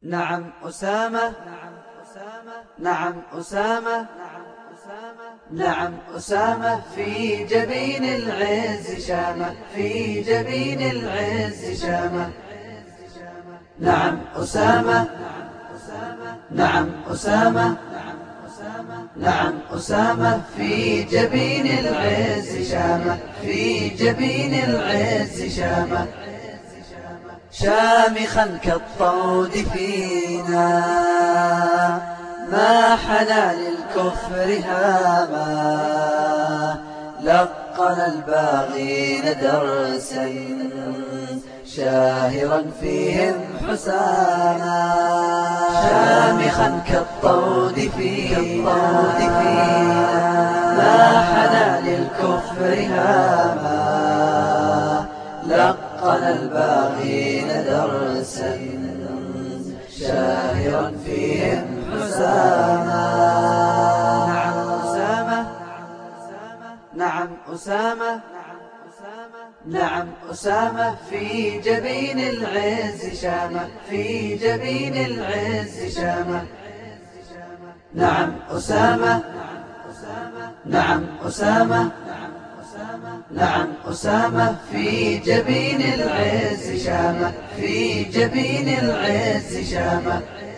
نعم أسامة، نعم أسامة، نعم أسامة في جبين العز شامة، في جبين العز شامة. نعم أسامة، نعم أسامة، نعم أسامة في جبين العز شامة، في جبين العز شامة. شامخا كالطود فينا ما حنى للكفر هاما، لقن الباغين درسا شاهرا فيهم حساما. شامخا كالطود فينا ما حنى للكفر هاما، لقن الباغين درسا شاهرا فيهم حساما. نعم أسامة، نعم أسامة، نعم أسامة في جبين العز شامة، في جبين العز شامة. نعم أسامة، نعم أسامة، نعم أسامة في جبين العز شامة، في جبين العز شامة.